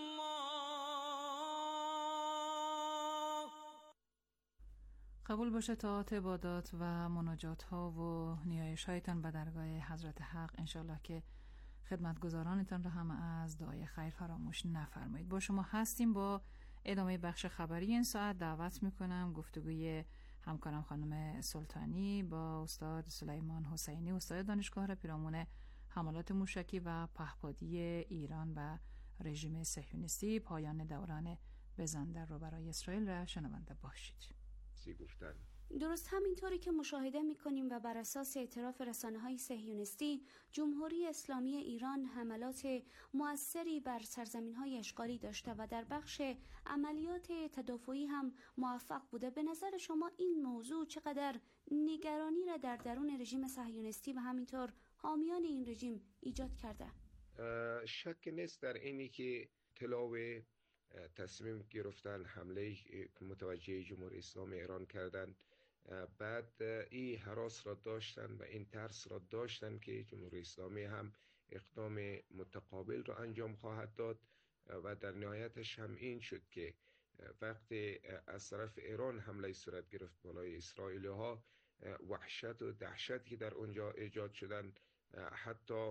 الله. قبول باشه طاعات عبادات و مناجات ها و نیایش هایتان به درگاه حضرت حق، انشالله که خدمتگزارانتان را هم از دعای خیر فراموش نفرمایید. با شما هستیم. با ادامه بخش خبری این ساعت دعوت میکنم گفتگوی همکارم خانم سلطانی با استاد سلیمان حسینی، استاد دانشگاه پیرامون حملات موشکی و پهپادی ایران و رژیم صهیونیستی، پایان دوران بزن رو برای اسرائیل را شنونده باشید. درست همینطوری که مشاهده میکنیم و بر اساس اعتراف رسانه‌های صهیونیستی، جمهوری اسلامی ایران حملات مؤثری بر سرزمین‌های اشغالی داشته و در بخش عملیات تدافعی هم موفق بوده. به نظر شما این موضوع چقدر نگرانی را در درون رژیم صهیونیستی و همینطور حامیان این رژیم ایجاد کرده؟ شک نیست در اینی که طلاب تصمیم گرفتن حمله متوجه جمهوری اسلامی ایران کردن، بعد این هراس را داشتن و این ترس را داشتن که جمهوری اسلامی هم اقدام متقابل را انجام خواهد داد و در نهایتش هم این شد که وقتی از طرف ایران حمله صورت گرفت بالای اسرائیلی ها، وحشت و دهشتی که در اونجا ایجاد شدن حتی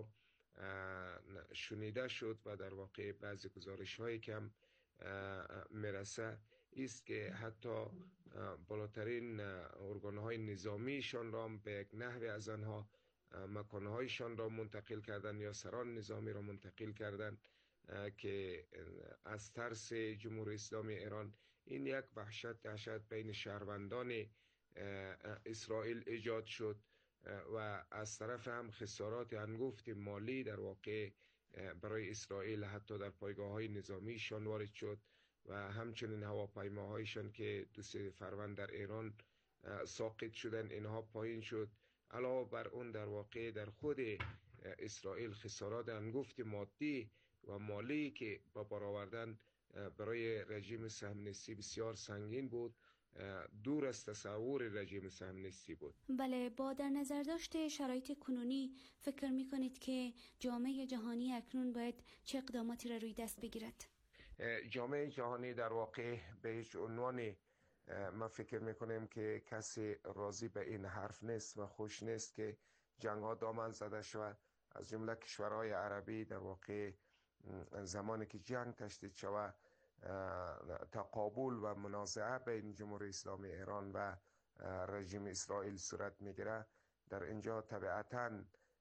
شنیده شد و در واقع بعضی گزارش هایی که هم میرسه است که حتی بالاترین ارگانهای نظامیشان را به یک نحوی از آنها مکانهایشان را منتقل کردن یا سران نظامی را منتقل کردن که از ترس جمهوری اسلامی ایران این یک وحشت دهشت بین شهروندان اسرائیل ایجاد شد و از طرف هم خسارات انگفت مالی در واقع برای اسرائیل حتی در پایگاه‌های نظامیشان وارد شد و همچنین هواپیماهایشان که 2 فروند در ایران ساقط شدن اینها پایین شد. علاوه بر اون در واقع در خود اسرائیل خسارات انگفت مادی و مالی که با برآوردن برای رژیم صهیونیستی بسیار سنگین بود، دور از تصور رژیم صهیونیستی بود. بله، با در نظر داشت شرایط کنونی فکر می‌کنید که جامعه جهانی اکنون باید چه اقداماتی را روی دست بگیرد؟ جامعه جهانی در واقع به هیچ عنوان ما فکر میکنیم که کسی راضی به این حرف نیست و خوش نیست که جنگ ها دامن زده شود. از جمله کشورهای عربی در واقع زمانی که جنگ تشدید شود، تقابل و منازعه بین جمهوری اسلامی ایران و رژیم اسرائیل صورت میگیره. در اینجا طبیعتاً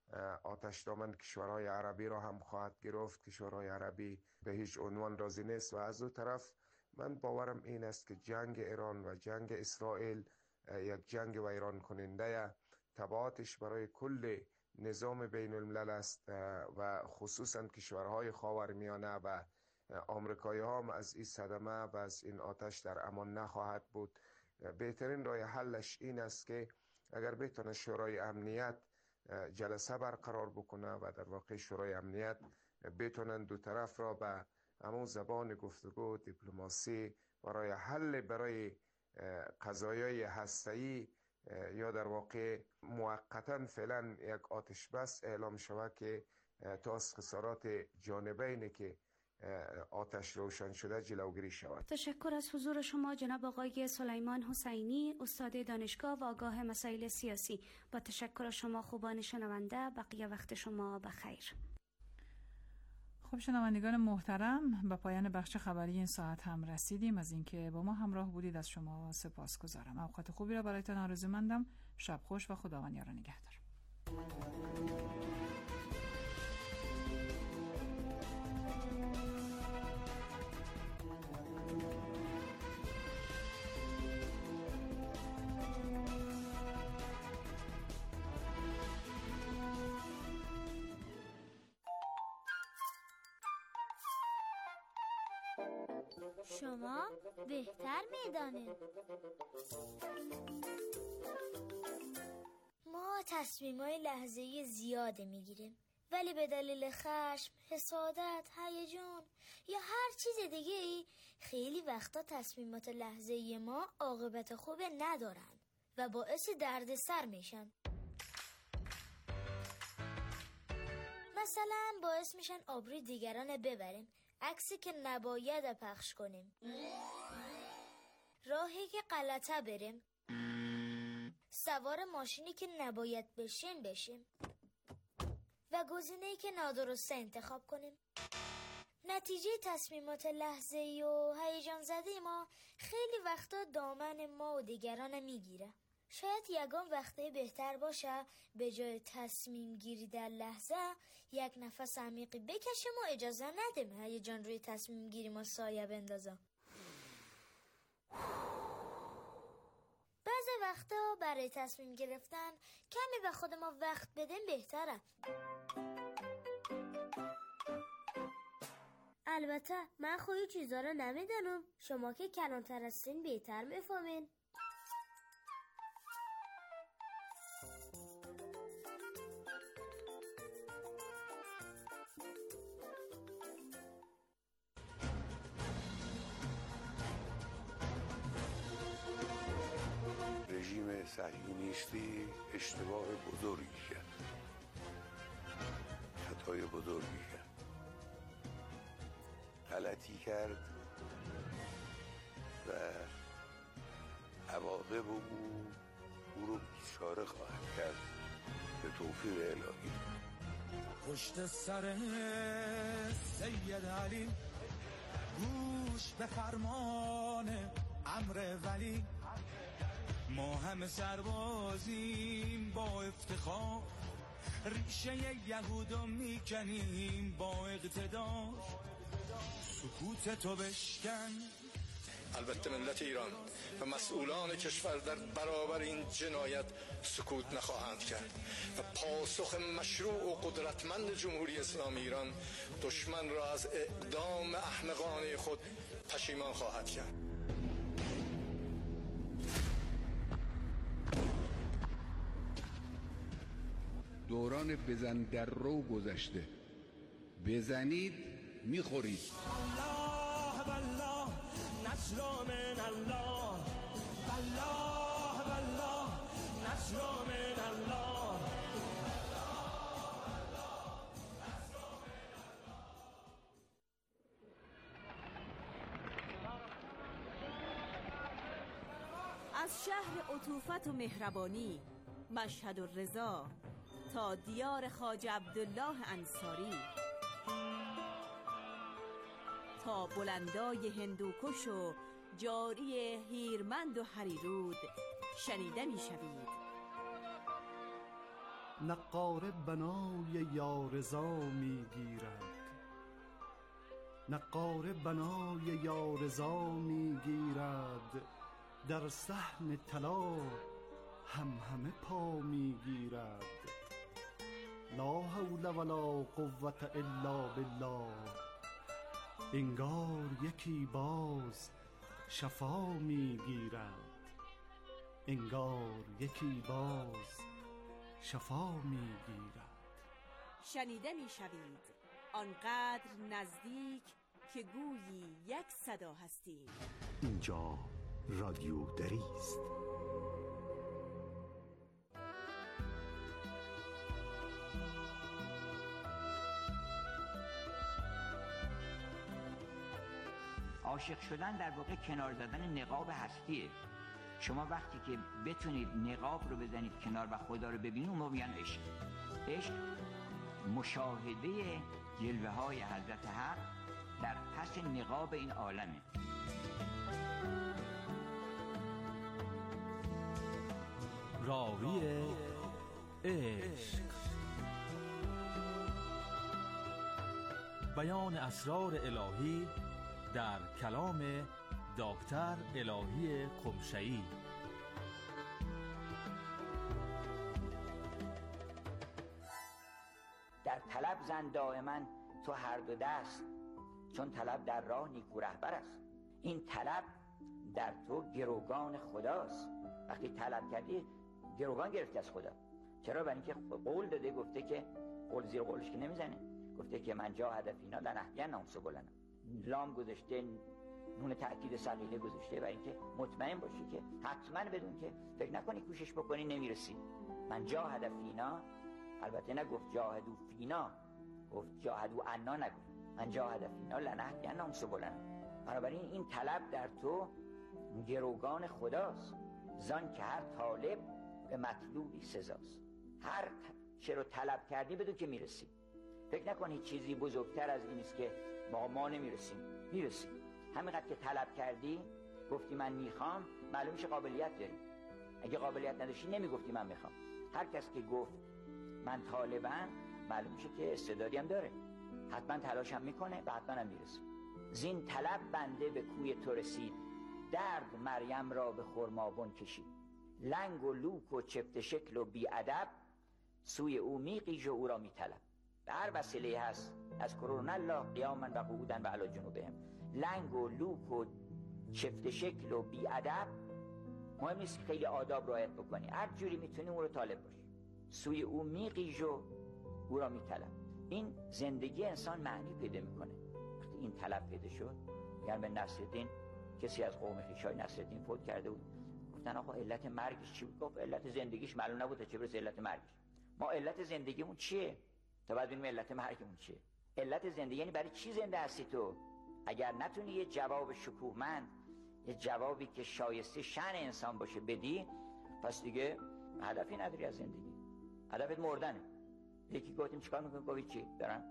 آتش دامن کشورهای عربی را هم خواهد گرفت. کشورهای عربی به هیچ عنوان راضی نیست و از دو طرف من باورم این است که جنگ ایران و جنگ اسرائیل یک جنگ ویران کننده تبعاتش برای کل نظام بین الملل است و خصوصا کشورهای خاورمیانه و آمریکایی ها هم از این صدمه و از این آتش در امان نخواهد بود. بهترین راه حلش این است که اگر بتونه شورای امنیت جلسه برقرار بکنه و در واقع شورای امنیت بتونن دو طرف را به همون زبان گفتگو دیپلماسی برای حل برای قضایای هسته‌ای یا در واقع موقتا فعلا یک آتش بس اعلام شود که تا از خسارات جانبینی که آتش روشن شده جلوگیری شود. تشکر از حضور شما جناب آقای سلیمان حسینی، استاد دانشگاه و آگاه مسائل سیاسی. با تشکر شما خوبان شنونده، بقیه وقت شما بخیر. خب شنوندگان محترم، به پایان بخش خبری این ساعت هم رسیدیم. از اینکه با ما همراه بودید از شما سپاسگزارم. اوقات خوبی را برایتان آرزومندم. شب خوش و خداوند یار و نگهدار. شما بهتر میدانید. ما تصمیم‌های لحظه‌ای زیاده میگیریم، ولی به دلیل خشم، حسادت، هیجان یا هر چیز دیگه‌ای خیلی وقتا تصمیمات لحظه‌ای ما عاقبت خوب ندارن و باعث دردسر میشن. مثلا باعث میشن آبروی دیگران ببریم، عکسی که نباید پخش کنیم، راهی که غلطه بریم، سوار ماشینی که نباید بشیم و گزینه‌ای که نادرسته انتخاب کنیم. نتیجه تصمیمات لحظه‌ای و هیجان زده ما خیلی وقتا دامن ما و دیگران میگیره. شاید یگان وقته بهتر باشه به جای تصمیم گیری در لحظه یک نفس عمیقی بکشیم و اجازه ندیم هیجان روی تصمیم گیری ما سایه بندازه. بعضی وقتا برای تصمیم گرفتن کمی به خود ما وقت بدیم بهتره. البته من خودی چیزا رو نمیدونم، شما که کلانتر هستین بهتر میفهمین. رژیم صهیونیستی اشتباه بزرگی کرد، خطای بزرگی کرد، غلطی کرد و عواقب او رو بیچاره خواهد کرد به توفیق الهی. پشت سر سید علی گوش به فرمان امر ولی، ما همه سربازیم با افتخار، ریشه یهودو میکنیم با اقتدار، سکوت تو بشکن. البته ملت ایران و مسئولان کشور در برابر این جنایت سکوت نخواهند کرد و پاسخ مشروع و قدرتمند جمهوری اسلامی ایران دشمن را از اقدام احمقانه خود پشیمان خواهد کرد. دوران بزن در رو گذشته، بزنید میخورید. الله والله نصر من الله، الله والله نصر من الله. از شهر عطوفت و مهربانی مشهد الرضا تا دیار خواجه عبدالله انصاری، تا بلندای هندوکش و جاری هیرمند و هریرود شنیده می شوید. نقاره بنای یارزا میگیرد، نقاره بنای یارزا میگیرد، در صحن طلا همه پا میگیرد. لا حول ولا قوة الا بالله، انگار یکی باز شفا میگیرد، انگار یکی باز شفا میگیرد. شنیده میشوید آنقدر نزدیک که گویی یک صدا هستید. اینجا رادیو دری است. عاشق شدن در واقع کنار زدن نقاب هستیه. شما وقتی که بتونید نقاب رو بزنید کنار و خدا رو ببینید، اون موقع میگن عشق. عشق مشاهده جلوه های حضرت حق در پس نقاب این عالمه. راوی عشق، بیان اسرار الهی در کلام دکتر الهی قمشه‌ای. در طلب زن دائما تو هر دو دست، چون طلب در راه نیکو رهبر است. این طلب در تو گروگان خداست. وقتی طلب کردی گروگان گرفتی از خدا. چرا؟ برای اینکه قول داده، گفته که قول زیر قولش که نمیزنه، گفته که من جا هدفینا لنهدینهم سبلنا. لام گذاشته، نون تأکید ثقیله گذاشته برای اینکه مطمئن باشی که حتما، بدون که فکر نکنی کوشش بکنی نمیرسی. من جاهد فینا، البته نگفت جاهدو فینا، گفت جاهدو عنا، نگفت من جاهد فینا لنهدینهم سبلنا. بنابراین این طلب در تو گروگان خداست، زان که هر طالب به مطلوبی سزاست. هر چه رو طلب کردی بدون که میرسی. فکر نکنی چیزی بزرگتر از این است که ما نمیرسیم. میرسیم. همینقدر که طلب کردی، گفتی من میخوام، معلوم میشه قابلیت داری. اگه قابلیت نداشتی نمیگفتی من میخوام. هر کس که گفت من طالبم، معلوم میشه که استعدادی هم داره، حتما تلاشم میکنه و حتما هم میرسه. زین طلب بنده به کوی تو رسید، درد مریم را به خرمابون کشید. لنگ و لوک و چفت شکل و بی ادب، سوی او میقیج و او را میطلب. به هر وسیله هست از کرون الله قیاما و قعودا و علی جنوبهم. لنگ و لوک و چفت شکل و بی ادب، مهم نیست که خیلی آداب رعایت بکنی، هر جوری میتونی اون رو طالب باشی. سوی او میقیج و او را میطلب. این زندگی انسان معنی پیدا میکنه وقتی این طلب پیدا شد. میگن به نصرالدین، کسی از قوم خویشای نصرالدین فوت کرده بود، گفتن آقا علت مرگش چی بود؟ گفت علت زندگیش معلوم نبود، چه برسه علت مرگش. ما علت زندگیمون چیه تا بعد ببینیم علت مرگمون چیه. علت زندگی یعنی برای چی زنده هستی تو. اگر نتونی یه جواب شکوهمند، یه جوابی که شایسته شأن انسان باشه بدی، پس دیگه هدفی نداری از زندگی. هدفت مردنه. یکی گفتیم چیکار میکنی؟ گفت چی؟ دارم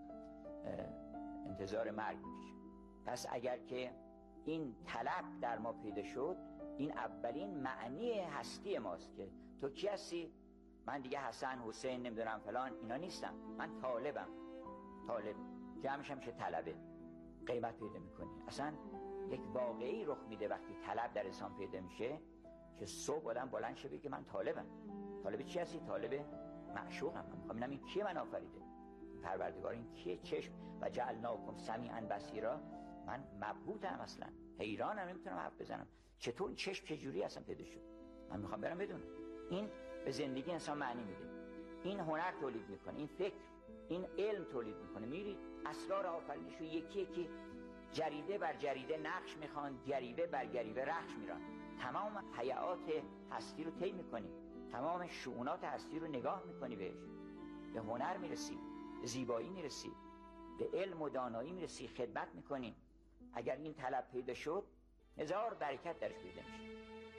انتظار مرگ میکشم. پس اگر که این طلب در ما پیدا شد، این اولین معنی هستی ماست که تو کی هستی؟ من دیگه حسن، حسین، نمیدونم فلان اینا نیستم، من طالبم. طالب جمعش هم میشه طلبه. قیمت پیدا میکنی. اصلا یک واقعی رخ میده وقتی طلب در انسان پیدا میشه که صبح آدم بلند شه بگه من طالبم. طالب چی هستی؟ طالب معشوقم. من میخوام ببینم این کیه من آفریده، پروردگار این کیه؟ چشم و جعلناکم سمیعا بصیرا. من مبهوتم، اصلا حیرانم، نمیتونم حرف بزنم. چطور این چشم چجوری اصلا پیدا شد؟ من میخوام برم بدونم. این به زندگی انسان معنی میده. این هنر تولید میکنه، این فکر، این علم تولید میکنه. میرید اسرار آفرینش رو یکی یکی جریده بر جریده نقش میخوان، گریبه بر گریبه رخش میرن. تمام حیات هستی رو طی میکنی، تمام شؤونات هستی رو نگاه میکنی بهش. به هنر میرسی، به زیبایی میرسی، به علم و دانایی میرسی، خدمت میکنی. اگر این طلب پیدا شد، هزار برکت درش پیدا میشه.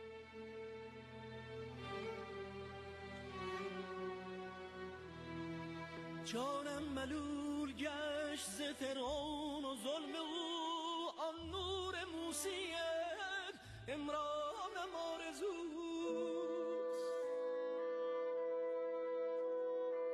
جانم ملول گشت ز فرعون و ظلم او، آن نور موسیت امرانم آرزوست.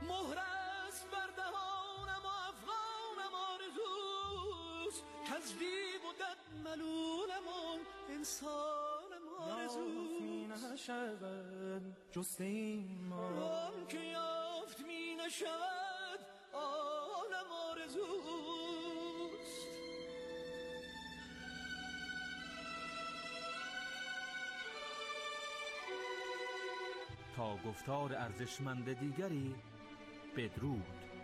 مهر است بر دهانم و افغانم آرزوست که از دیو و دد ملولم انسانم آرزوست یافت می نشود جست ایمان آن که یافت می نشود آنم آرزوست. تا گفتار ارزشمند دیگری بدرود.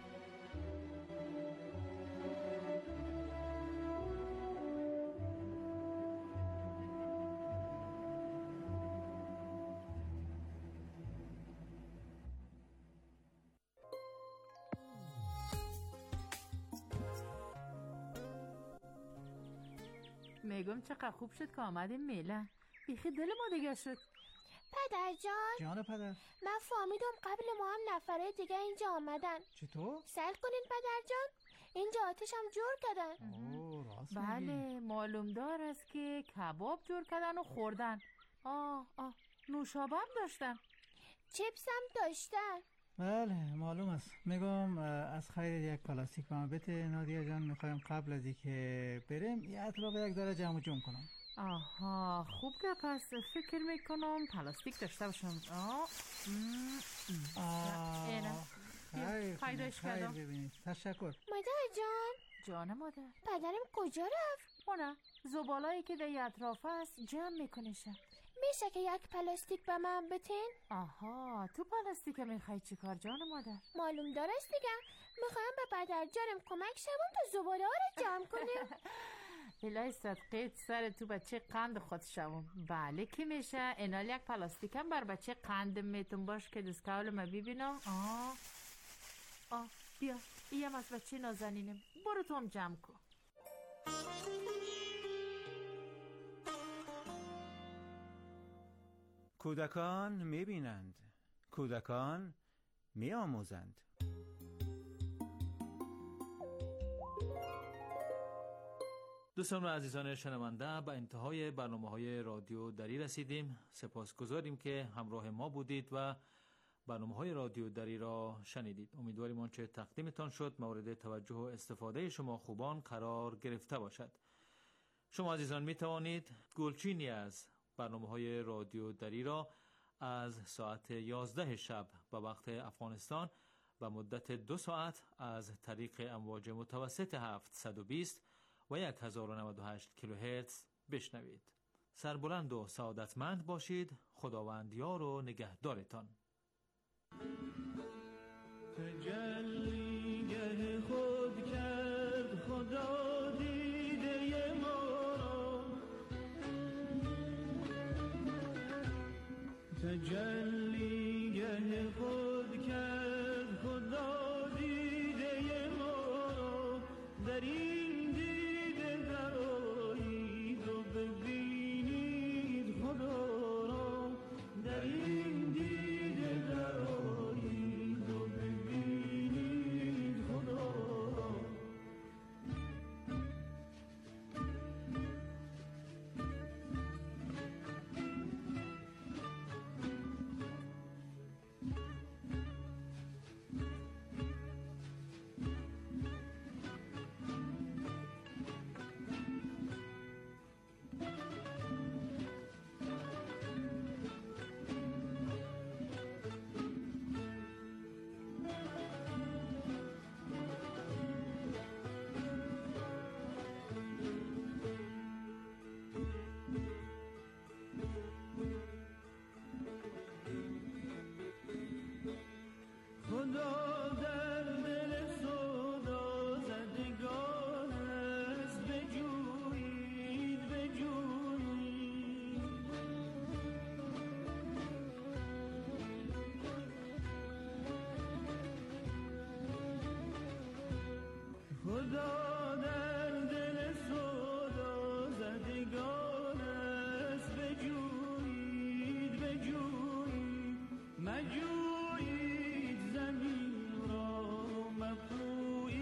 میگم چقدر خوب شد که آمدیم میله. بیخی دل ما دیگه شد. پدر جان پدر، من فهمیدم قبل ما هم نفره دیگه اینجا آمدن. چطور؟ سل کنین پدر جان، اینجا آتش هم جور کردن. راست بله معلوم دار است که کباب جور کردن و خوردن. نوشابه هم داشتن، چیپس هم داشتن. بله معلوم است. میگم از خیر یک پلاستیک به من بده نادیا جان، میخوایم قبل از اینکه بریم یه اطراف یک ذره جمع جمع کنم. آها خوب که پس فکر میکنم پلاستیک داشته باشم. خیر ببینید. تشکر مادر جان. جان مادر. پدرم کجا رفت؟ نه زبالایی که در اطراف است جمع میکنیشه. میشه که یک پلاستیک به من بتین؟ آها تو پلاستیک میخوای چی کار جان مادر؟ معلوم دارست دیگه، میخوایم به پدر جانم کمک شمون تا زباله ها رو جمع کنیم. الهی صدقیت سر تو بچه قند خود شوم. بله که میشه. اینال یک پلاستیک هم بر بچه قند میتون باش که دستکاول ما ببینم. بیا ایم از بچه نازنینم، برو تو هم جمع کن. کودکان میبینند، کودکان میآموزند. دوستان و عزیزان شنونده، به انتهای برنامه‌های رادیو دری رسیدیم. سپاسگزاریم که همراه ما بودید و برنامه‌های رادیو دری را شنیدید. امیدواریم آنچه تقدیمتان شد مورد توجه و استفاده شما خوبان قرار گرفته باشد. شما عزیزان می توانید گلچینی از برنامه‌های رادیو دری را از ساعت 11 شب به وقت افغانستان و مدت 2 ساعت از طریق امواج متوسط 720 و 1098 کیلوهرتز بشنوید. سربلند و سعادتمند باشید. خداوند یار و نگهدارتان. تجلیگه خود کرد خدا دیده ما را، تجلیگه خود کرد خدا دیده ما را، در این دیده درآیید و ببینید خدا را، در این دیده درآیید و ببینید خدا را. خدا در دل سودا زدگان است، بجویید بجویید. خدا